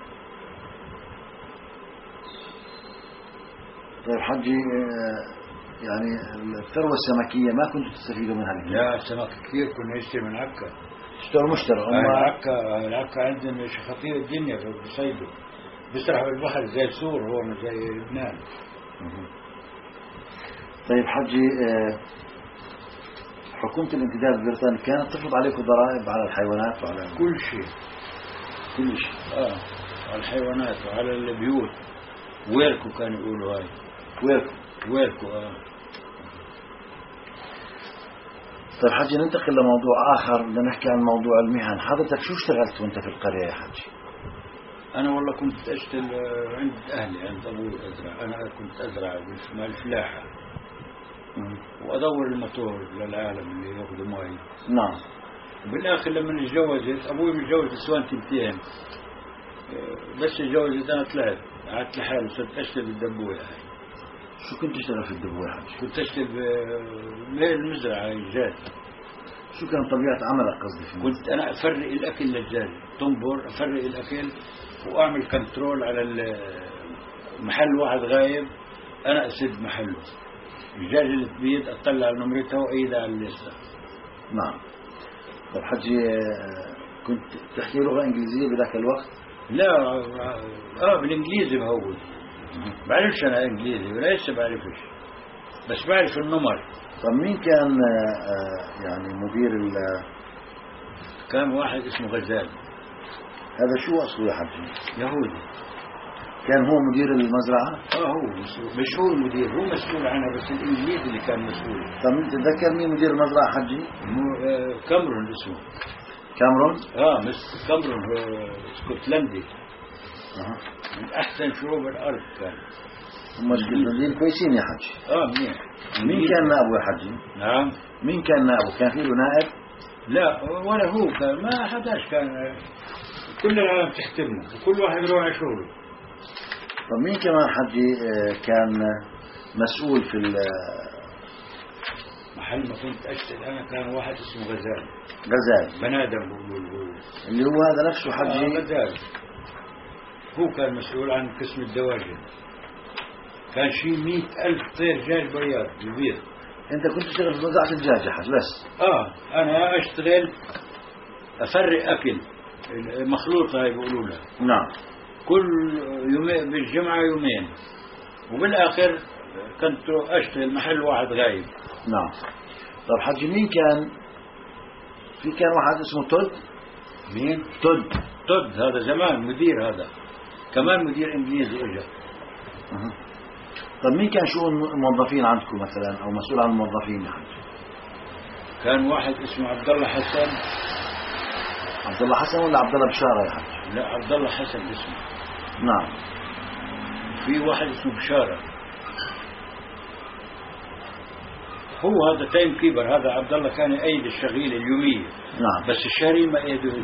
Speaker 1: طيب حجي يعني الثروة السمكية ما كنتوا تستفيدوا منها اليوم؟
Speaker 2: لا سمك كثير كنا نشتري من عكا.
Speaker 1: اشتروا مشتروا.
Speaker 2: العكا عندنا شيء خطير الدنيا بيصيدوا، بيسرحوا بالبحر زي سور هون زي لبنان.
Speaker 1: طيب حجي حكومة الانتداب البريطاني كانت تفرض عليكم ضرائب على الحيوانات وعلى
Speaker 2: كل شيء. على الحيوانات وعلى البيوت. ويركو كانوا يقولوا هاي. ويركو.
Speaker 1: طيب حجي ننتقل لموضوع آخر، بدنا نحكي عن موضوع المهن. حضرتك شو اشتغلت وانت في القرية يا حجي؟
Speaker 2: أنا والله كنت أشتغل عند أهلي، عند أبوي أزرع. أنا كنت أزرع مع الفلاحة وأدور المطور للعالم اللي يأخذوا ماي.
Speaker 1: نعم.
Speaker 2: بالآخر لما اتجوزت أبوي متجوز نسوان تنتين، بس اتجوزت أنا طلعت قعدت لحالي صرت أشتغل بالدبوة.
Speaker 1: شو كنت تشتغل في الدبوة يا حجي؟
Speaker 2: كنت أشتغل بالمزرعة الجاد.
Speaker 1: شو كان طبيعة عملك قصدي فيه؟
Speaker 2: كنت أنا أفرق الأكل للجاد، تنبر أفرق الأكل وأعمل كنترول على المحل. واحد غايب أنا أسد محله. الدجاج اللي تبيض أطلع على نمرتها وأيدها على الليستة.
Speaker 1: نعم. طيب حجي كنت تحكي لغة إنجليزية بذاك الوقت؟
Speaker 2: لا بالإنجليزي بهول. بعرفش أنا إنجليزي ولا لسه بعرفش، بس بعرف النمر.
Speaker 1: طب مين كان يعني مدير
Speaker 2: كان واحد اسمه غزال.
Speaker 1: هذا شو أصله يا حجي؟
Speaker 2: يهودي.
Speaker 1: كان هو مدير المزرعة؟
Speaker 2: هو مسؤول. مش هو المدير، هو مسؤول عنها، بس الإنجليزي اللي كان مسؤول.
Speaker 1: طب انت تذكر مين مدير المزرعة حجي؟
Speaker 2: كامرون اسمه.
Speaker 1: كامرون؟
Speaker 2: مس كامرون اسكتلندي. من أحسن شعوب الأرض كان.
Speaker 1: هم اسكتلنديين كويسين يا حجي.
Speaker 2: منيح.
Speaker 1: مين كان نائبه يا حجي؟
Speaker 2: نعم.
Speaker 1: مين كان نائبه؟ كان فيه له نائب؟
Speaker 2: لا ولا هو كان، ما حداش كان. كل العالم تحترمه وكل واحد يروح على شغله.
Speaker 1: طب مين كمان حجي كان مسؤول في
Speaker 2: محل ما كنت أشتغل أنا كان واحد اسمه غزال. بنادم بقول
Speaker 1: اللي هو هذا نفسه حجي؟
Speaker 2: غزال. هو كان مسؤول عن قسم الدواجن. كان شيء 100,000 طير دجاج بياض بالبيض.
Speaker 1: انت كنت تشتغل في مزرعة الدجاج يا حج بس؟
Speaker 2: أنا أشتغل أفرق أكل مخلوطة هاي بيقولوا لها.
Speaker 1: نعم.
Speaker 2: كل يومين بالجمعة يومين، وبالآخر كنت أشتغل محل واحد غايب.
Speaker 1: نعم. طب حجي مين كان واحد اسمه تود؟
Speaker 2: مين؟ تود هذا زمان مدير، هذا كمان مدير إنجليزي إجا.
Speaker 1: طب مين كان شؤون الموظفين عندكم مثلا أو مسؤول عن الموظفين يا حجي؟
Speaker 2: كان واحد اسمه عبد الله حسن.
Speaker 1: عبد الله حسن ولا عبد الله بشارة يا حجي؟
Speaker 2: لا عبد الله حسن اسمه.
Speaker 1: نعم.
Speaker 2: في واحد اسمه بشارة، هو هذا تايم كيبر. هذا عبد الله كان يأيد الشغيل اليومية.
Speaker 1: نعم.
Speaker 2: بس الشهري ما يأيدوش.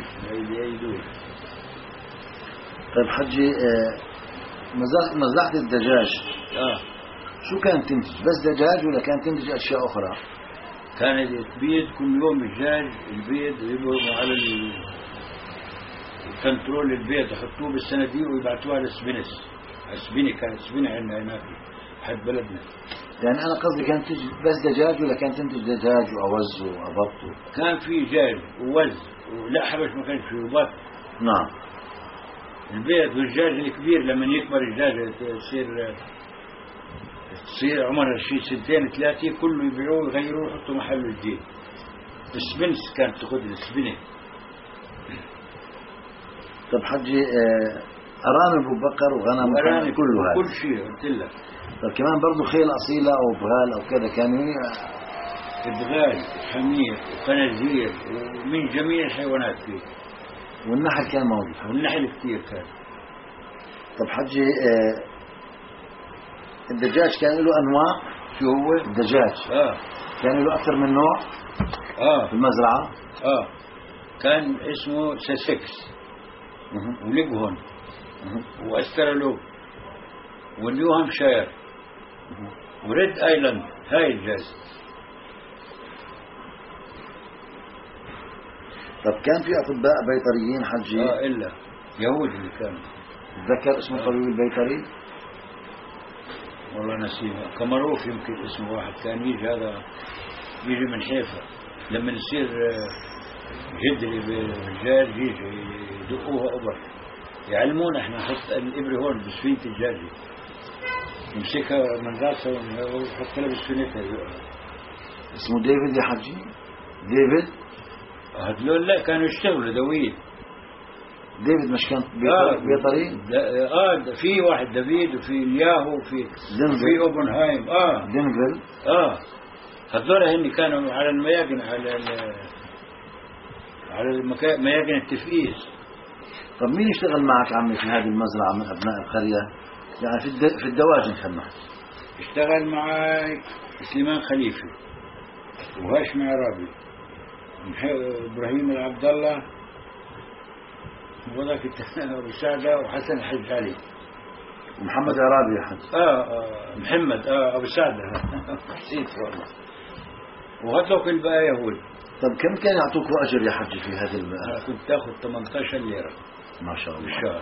Speaker 1: طيب حجي مزرعة الدجاج شو كانت تنتج؟ بس دجاج ولا كانت تنتج أشياء أخرى؟
Speaker 2: كانت تبيض كل يوم الدجاج البيض ويبقوا على الكنترول. البيض يحطوه بالصناديق ويبعتوها على السبنة. كانت سبنة عندنا هناك حد بلدنا.
Speaker 1: يعني أنا قصدي كانت تنتج بس دجاج ولا كانت تنتج دجاج وأوز وأبط؟
Speaker 2: كان في دجاج ووز ولا حبش ما كانش فيه وبط.
Speaker 1: نعم.
Speaker 2: البيض والدجاج الكبير لما يكبر الدجاج تصير عمرها شيء 2 3 كله يبيعوه ويغيروه ويحطوا محله جديد. السبنس كانت تاخذ السبنة.
Speaker 1: طب حجي أرانب وبقر وغنم
Speaker 2: وأرانب
Speaker 1: كله هذا
Speaker 2: كل شيء قلت لك.
Speaker 1: طب كمان برضو خيل أصيلة أو بغال أو كذا كانوا
Speaker 2: ادغال وحمير وخنازير ومن جميع الحيوانات فيه.
Speaker 1: والنحل كان موجود.
Speaker 2: والنحل كثير كان.
Speaker 1: طب حجي الدجاج كان له أنواع.
Speaker 2: شو هو
Speaker 1: الدجاج كان له أكثر من نوع في المزرعة.
Speaker 2: كان اسمه ساسكس وليغهون واسترالوب ونيوهام شاير وريد ايلاند. هاي الجاز.
Speaker 1: طب كان في أطباء بيطريين حجي؟
Speaker 2: إلا يهود اللي كانوا.
Speaker 1: ذكر اسم الطبيب البيطري؟
Speaker 2: والله نسيمه. كمروف يمكن اسمه واحد كان يجي، هذا يجي من حيفا لما يصير جدري بالدجاج يجي يدقوها أبر يعلمونا احنا نحط الإبرة هون بسفينة الدجاجة يمسكها من راسها ونحط لها بسفينتها.
Speaker 1: اسمه ديفيد يا حجي؟ ديفيد؟
Speaker 2: هدول لا كانوا يشتغلوا دويد.
Speaker 1: ديفيد مش كان بيطري؟
Speaker 2: في واحد دافيد وفي الياهو وفي اوبنهايم.
Speaker 1: دينفيل.
Speaker 2: هذول هن كانوا على المياجن، على مياجن التفقيس.
Speaker 1: طب مين يشتغل معك عمي في هذه المزرعة من أبناء القرية؟ يعني في الدواجن خلنا.
Speaker 2: اشتغل معي سليمان خليفي وهاشم عرابي إبراهيم العبد الله وذاك أبو سعدة وحسن الحج علي
Speaker 1: ومحمد عرابي يا حج.
Speaker 2: محمد أبو سعدة نسيت والله. وهذوك الباقي يهود.
Speaker 1: طب كم كان يعطوكوا أجر يا حج في هذه
Speaker 2: أنا كنت تأخذ 18 ليرة
Speaker 1: ما شاء الله
Speaker 2: بالشهر.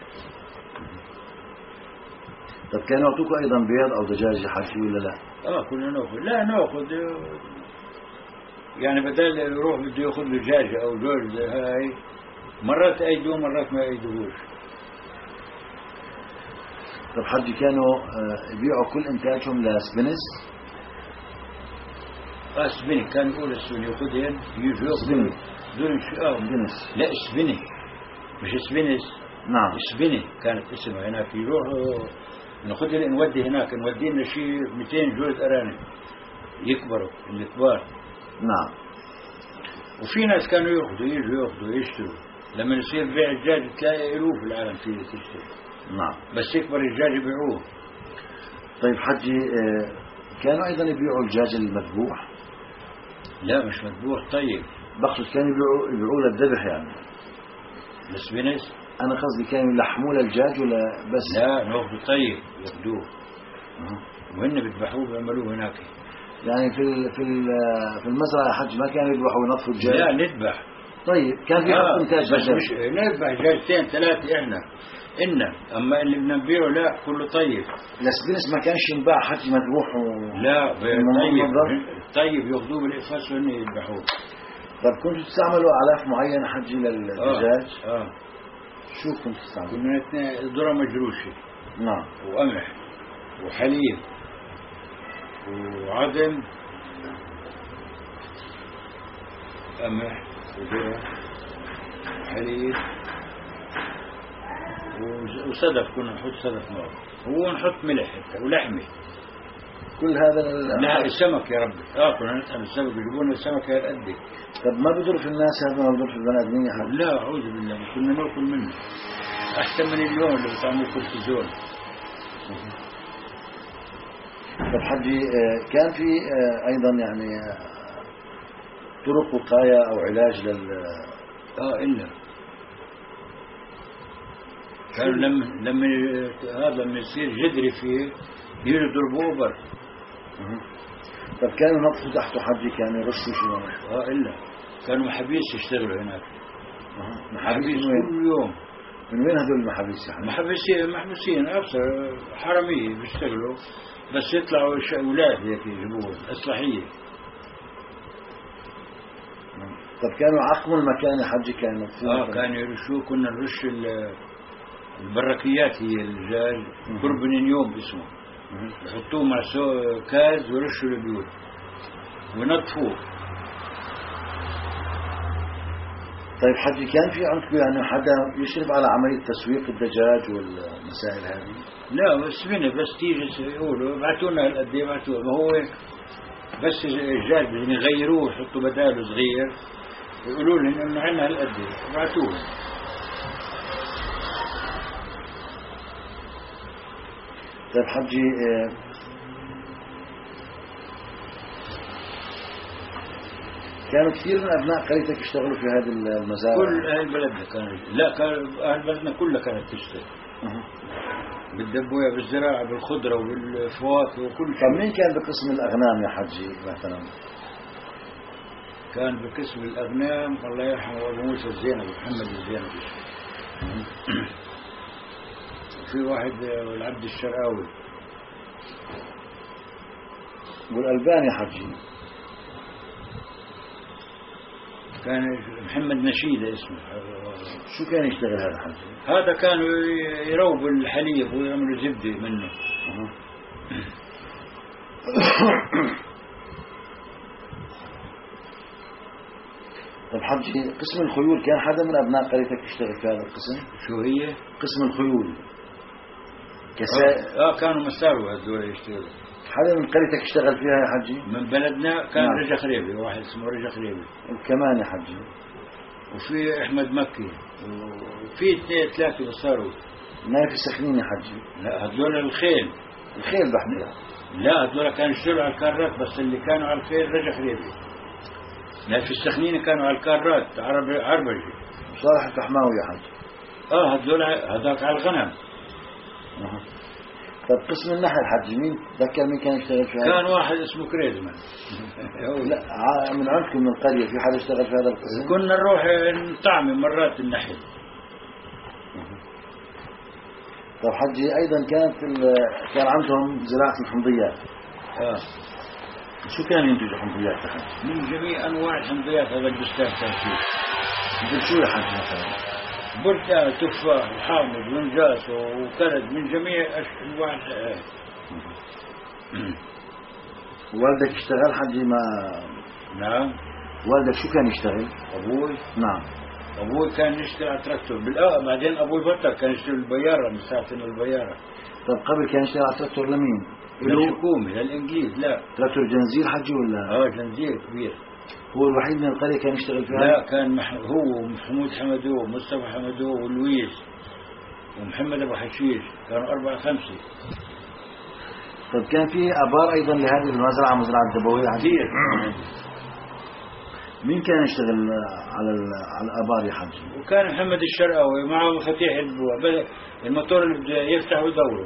Speaker 1: طب كانوا يعطوكوا أيضا بيض أو دجاج يا حج ولا لا؟
Speaker 2: كنا نأخذ. لا نأخذ يعني بدل يروح بده يأخذ له دجاجة أو جوز، هاي مرات أيدوه مرات ما أيدوهوش.
Speaker 1: طب حج كانوا يبيعوا كل إنتاجهم لسبنس؟
Speaker 2: سبني كان يقول السوني يأخذين يجوا يأخذوا دون
Speaker 1: سبنس.
Speaker 2: لا سبني مش سبنس.
Speaker 1: نعم
Speaker 2: سبني كانت اسمها هناك. يروحوا نأخذ نودي هناك نودي لنا شيء 200 جوز أرانب يكبروا الكبار.
Speaker 1: نعم.
Speaker 2: وفي ناس كانوا يأخذوا يشتروا. لما يصير بيع الدجاج تلاقي ألوف العالم فيه تشتري.
Speaker 1: نعم.
Speaker 2: بس يكبر الدجاج يبيعوه.
Speaker 1: طيب حجي كانوا أيضا يبيعوا الدجاج المذبوح؟
Speaker 2: لا مش مذبوح. طيب
Speaker 1: بقصد كانوا يبيعوه للذبح يعني.
Speaker 2: بس بنس
Speaker 1: أنا قصدي كانوا يلحموه للدجاج ولا بس؟
Speaker 2: لا ناخذه طيب ياخذوه وهن بيذبحوه بيعملوه هناك.
Speaker 1: يعني في المزرعة يا حج ما كانوا يذبحوا وينظفوا الدجاج؟
Speaker 2: لا نذبح.
Speaker 1: طيب كان في حق إنتاج
Speaker 2: بس مش نذبح دجاجتين 3 إحنا أما اللي بنبيعه لا كله طيب.
Speaker 1: السبنس ما كانش ينباع حج مذبوح
Speaker 2: لا طيب ياخذوه بالإفاس وهن يذبحوه.
Speaker 1: طب كنتوا تستعملوا أعلاف معينة حجي للدجاج؟ شو كنتوا تستعملوا؟
Speaker 2: كنا ذرة مجروشة.
Speaker 1: نعم.
Speaker 2: وقمح وحليب وعدم قمح وذرة وحليب وصدف. كنا نحط صدف معه ونحط ملح حتى ولحمة.
Speaker 1: كل هذا
Speaker 2: لا السمك يا ربي. كنا نطعم السمك يجيبون السمك هالقد.
Speaker 1: طب ما بضر في الناس هذا؟ ما بضر في البني ادمين يا حبيبي؟
Speaker 2: لا اعوذ بالله كنا ناكل منه احسن من اليوم اللي بطعموه كورتيزون.
Speaker 1: طب حجي كان في ايضا يعني طرق وقايه او علاج
Speaker 2: الا كانوا لما يصير جدري فيه يضربوا أبر.
Speaker 1: طب كانوا نطفوا تحته حجي كانوا يرشوا شو؟
Speaker 2: إلا كانوا محابيس يشتغلوا هناك.
Speaker 1: محابيس
Speaker 2: كل يوم.
Speaker 1: من وين هذول المحابيس يا حبيبي؟
Speaker 2: محبوسين أبصر حرامية بيشتغلوا بس يطلعوا أولاد هيك يجيبوهم إصلاحية.
Speaker 1: طب كانوا عقموا المكان يا حجي كانوا
Speaker 2: كانوا يرشوه. كنا نرش البركيات هي الدجاج كربونيوم اسمه. يحطوه مع كاز ويرشوا البيوت ونطفوه
Speaker 1: طيب حجي كان في عندكم يعني حدا يشرف على عملية تسويق الدجاج والمسائل هذه؟
Speaker 2: لا بس بس تيجي يقولوا ابعتوا لنا هالقد ايه، ابعتوا، ما هو بس الدجاج بدهم يغيروه يحطوا بداله صغير، يقولوا لهم انه عندنا هالقد ايه، ابعتوا لنا.
Speaker 1: طيب حجي كانوا كثير من أبناء قريتك يشتغلوا في هذه المزارع؟
Speaker 2: كل أهل بلدنا كانوا، لا كان أهل بلدنا كلها كانت تشتغل بالدبوية، بالزراعة، بالخضرة وبالفواكه وكل شيء.
Speaker 1: طيب مين كان بقسم الأغنام يا حجي مثلا؟
Speaker 2: كان بقسم الأغنام الله يرحمه أبو موسى الزينب، محمد الزينب. وفي واحد العبد الشرقاوي
Speaker 1: والألباني يا حجي
Speaker 2: كان محمد نشيدة اسمه.
Speaker 1: شو كان يشتغل هذا حجي؟
Speaker 2: هذا كانوا يروبوا الحليب ويعملوا زبدة منه.
Speaker 1: طيب حجي قسم الخيول كان حدا من أبناء قريتك يشتغل في هذا القسم؟
Speaker 2: شو هي؟
Speaker 1: قسم الخيول
Speaker 2: كانوا مساروا هذول يشتغلوا.
Speaker 1: حدا من قريتك اشتغل فيها يا حجي؟
Speaker 2: من بلدنا كان
Speaker 1: نعم.
Speaker 2: رجا خريبي، واحد اسمه رجا خريبي.
Speaker 1: وكمان يا حجي
Speaker 2: وفي أحمد مكي، وفي 2-3 صاروا.
Speaker 1: ما في سخنين يا حجي؟
Speaker 2: لا هذول الخيل
Speaker 1: بحكي.
Speaker 2: لا هذول كانوا يشتغلوا على الكارات، بس اللي كانوا على الخيل رجا خريبي. لا في السخنين كانوا على الكارات عربجي.
Speaker 1: صالح الفحماوي يا حجي؟
Speaker 2: هذول هذاك على الغنم.
Speaker 1: طيب قسم النحل حجي مين ذكر مين كان يشتغل في هذا؟
Speaker 2: كان واحد اسمه كريزمان.
Speaker 1: لا من عندكم من القرية في حدا يشتغل في هذا القسم؟
Speaker 2: كنا نروح نطعم مرات النحل.
Speaker 1: طيب حجي أيضا كان عندهم زراعة الحمضيات. شو كان ينتج حمضيات يا حجي؟
Speaker 2: من جميع أنواع الحمضيات. هذا البستان كان فيه
Speaker 1: مثل شو يا حجي مثلا؟
Speaker 2: برتقال، تفاح، وحامض، ونجاس، وكرز، من جميع أنواع.
Speaker 1: والدك اشتغل حجي ما؟
Speaker 2: نعم.
Speaker 1: والدك شو كان يشتغل؟
Speaker 2: أبوي؟
Speaker 1: نعم.
Speaker 2: أبوي كان يشتغل على تراكتور بعدين أبوي بطل، كان يشتغل بالبيارة، مسافر البيارة.
Speaker 1: طب قبل كان يشتغل على تراكتور لمين؟
Speaker 2: للحكومة، للإنجليز. لا
Speaker 1: تراكتور جنزير حجي ولا؟
Speaker 2: جنزير كبير.
Speaker 1: هو الوحيد من القرية كان يشتغل فيها؟
Speaker 2: لا كان هو ومحمود حمدو ومصطفى حمدو ولويس ومحمد أبو حشيش، كانوا 4-5.
Speaker 1: طب كان في أبار أيضا لهذه المزرعة، مزرعة الدبوية
Speaker 2: كثير.
Speaker 1: مين كان يشتغل على الآبار يا حجي؟
Speaker 2: وكان محمد الشرقاوي معه مفاتيح البوع، الموتور اللي بده يفتح ويدوره.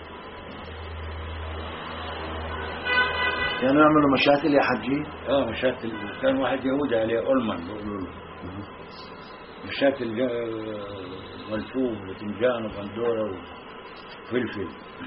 Speaker 1: كانوا يعملوا مشاتل يا حجي؟
Speaker 2: مشاتل. كان واحد يهودي عليه أولمان بيقولوا له. مشاتل ملفوف وبتنجان وبندورة وفلفل.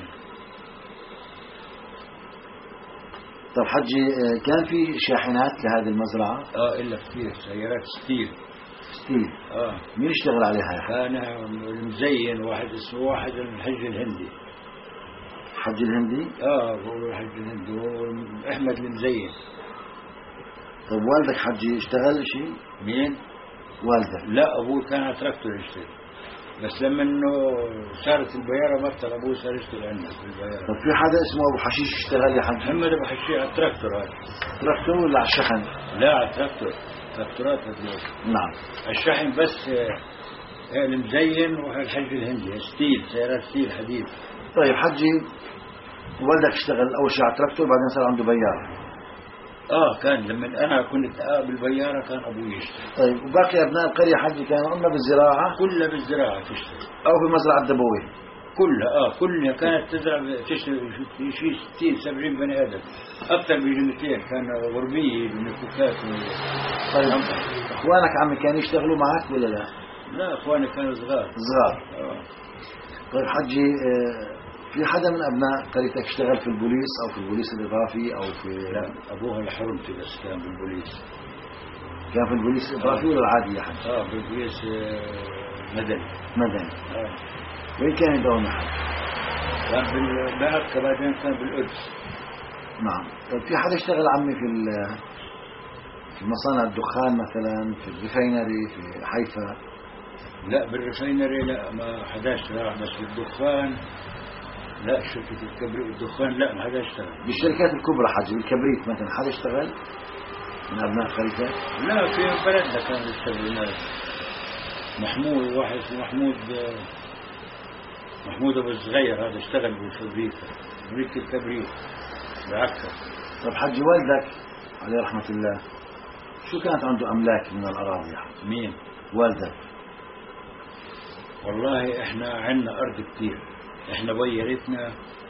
Speaker 1: طب حجي كان في شاحنات لهذه المزرعة؟
Speaker 2: إلا كثير، سيارات ستيل.
Speaker 1: مين اشتغل عليها يا حجي؟
Speaker 2: كان المزين واحد اسمه واحد الحج الهندي.
Speaker 1: حج الهندي؟
Speaker 2: بقولوا الحج الهندي، وأحمد المزين.
Speaker 1: طب والدك حجي اشتغل شيء؟
Speaker 2: مين؟
Speaker 1: والدك؟
Speaker 2: لا أبوه كان على تراكتور يشتغل، بس لما انه صارت البيارة بطل أبوه صار يشتغل عندنا في البيارة.
Speaker 1: طب في حدا اسمه أبو حشيش اشتغل يا حجي؟
Speaker 2: محمد أبو حشيش على التراكتور. هذا
Speaker 1: تراكتور ولا على الشحن؟
Speaker 2: لا على التراكتور، تراكتورات هذول.
Speaker 1: نعم.
Speaker 2: الشحن بس المزين والحج الهندي ستيل، سيارات ستيل حديد.
Speaker 1: طيب حجي والدك اشتغل أول شيء على التراكتور، بعدين صار عنده بيارة.
Speaker 2: كان لما أنا كنت بالبيارة كان أبوي يشتغل.
Speaker 1: طيب وباقي أبناء القرية حجي كانوا إما بالزراعة؟
Speaker 2: كلها بالزراعة تشتغل.
Speaker 1: أو في مزرعة الدبوية؟
Speaker 2: كلها كانت تزرع تشتغل شيء 60-70 بني آدم، أكثر من 200. كان غربية من الكوكات.
Speaker 1: طيب إخوانك عمي كانوا يشتغلوا معك ولا لا؟
Speaker 2: لا إخواني كانوا صغار.
Speaker 1: طيب حجي في حدا من أبناء قريتك اشتغل في البوليس أو في البوليس الإضافي أو في؟
Speaker 2: لا أبوها لحرمتي، بس كان بالبوليس.
Speaker 1: كان في البوليس الإضافي ولا العادي يا حجي؟
Speaker 2: بالبوليس مدني.
Speaker 1: وين كان يداوم يا حجي؟
Speaker 2: كان بالباكة، بعدين كان بالقدس.
Speaker 1: نعم. طيب في حدا اشتغل عمي في مصانع الدخان مثلا، في الريفينري في حيفا؟
Speaker 2: لا بالريفينري لا ما حدا اشتغل، بس بالدخان لا، شركة الكبريت الدخان لا ما حدا اشتغل.
Speaker 1: بالشركات الكبرى حجي بالكبريت مثلا حدا اشتغل من أبناء الخليفة؟
Speaker 2: لا في بلدنا كانوا يشتغلوا ناس. محمود واحد اسمه محمود أبو الصغير، هذا اشتغل بالفابريكا، فابريكا الكبريت بعكا.
Speaker 1: طب حجي والدك عليه رحمة الله شو كانت عنده أملاك من الأراضي يا حجي؟
Speaker 2: مين؟
Speaker 1: والدك.
Speaker 2: والله احنا عندنا أرض كتير، احنا بيرتنا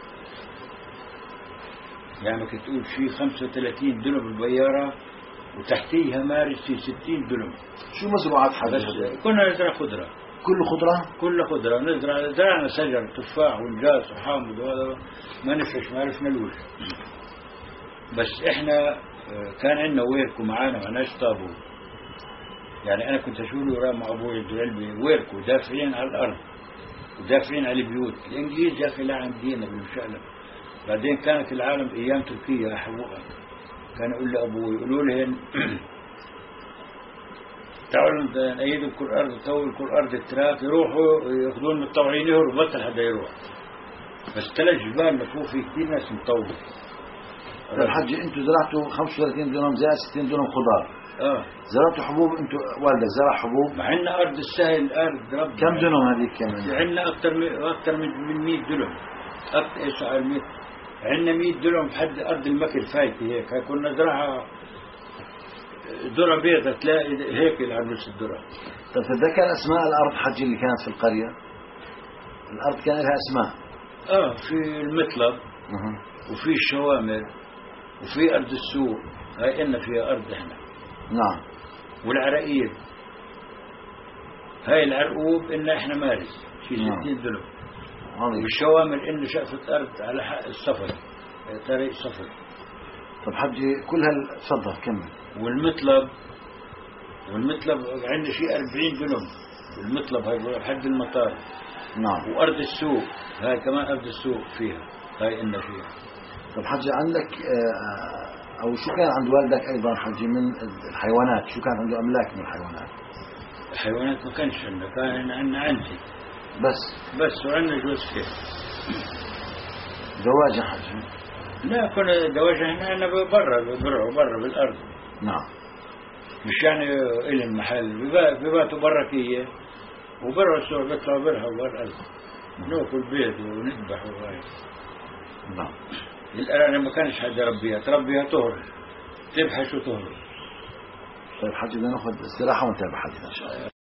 Speaker 2: يعني كنت تقول في 35 دنم البيارة، وتحتيها مارس في 60 دنم.
Speaker 1: شو مزروعات حجي؟
Speaker 2: بس كنا نزرع خضرة.
Speaker 1: كل خضرة؟
Speaker 2: كل خضرة زرعنا شجر تفاح ونجاس وحامض وهذا، ما نفش ما عرفنا الوش. بس احنا كان عندنا ويركو معانا، معناش طابو. يعني انا كنت اشوف ورا مع ابوي الدلبي ويركو دافعين على الارض ودافعين على البيوت. الانجليز يا اخي لا عندنا بالمشقلب. بعدين كانت العالم ايام تركيا احوقها، كان يقول لي ابوي يقولوا لي تعالوا نأيدوا كل أرض، طول كل أرض التراك، يروحوا ياخذون متطوعين يهربوا، بطل حدا يروح. بس تلج جبال لفوق في كثير ناس مطوعين.
Speaker 1: طيب حجي انتوا زرعتوا 35 دونم زائد 60 دونم خضار. زرعتوا حبوب انتوا؟ والدك زرع حبوب؟
Speaker 2: مع عندنا أرض السهل، أرض رب.
Speaker 1: كم دونم هذيك كمان؟
Speaker 2: عندنا أكثر من 100 دونم. ايش على 100؟ عندنا 100 دونم بحد أرض المكر فايتة هيك، كنا نزرعها ذرة بيضة، تلاقي هيك العروس الذرة.
Speaker 1: طيب تتذكر أسماء الأرض حجي اللي كانت في القرية؟ الأرض كان لها أسماء؟
Speaker 2: في المطلب وفي الشوامر وفي أرض السوق، هاي إن فيها أرض إحنا.
Speaker 1: نعم.
Speaker 2: والعرقيب، هاي العرقوب إن إحنا مارس في 60 دنم. والشوامر إن شقفة أرض على حق السفر، طريق سفر.
Speaker 1: طب حجي كل تفضل كمل.
Speaker 2: والمطلب عندنا شيء 40 دنم. المطلب هاي حد المطار.
Speaker 1: نعم.
Speaker 2: وأرض السوق، هاي كمان أرض السوق فيها، هاي إن فيها.
Speaker 1: طب حجي عندك أو شو كان عند والدك أيضا حجي من الحيوانات؟ شو كان عنده أملاك من الحيوانات؟
Speaker 2: الحيوانات ما كانش عندنا، كان عندنا عنزي بس وعندنا جوز كيف.
Speaker 1: دواجن حجي؟
Speaker 2: لا كنا دواجن هنا برا بالأرض.
Speaker 1: نعم.
Speaker 2: مش يعني إلى المحل، بيباتوا برا كيه، وبرا السوق بيطلعوا برها وبرا ناكل بيض ونذبح وغاية.
Speaker 1: نعم.
Speaker 2: الآن ما كانش حد يربيها، تربيها طهر، تبحث وطهر.
Speaker 1: طيب حجي بدنا ناخذ استراحة ونتابع حديثنا إن شاء الله.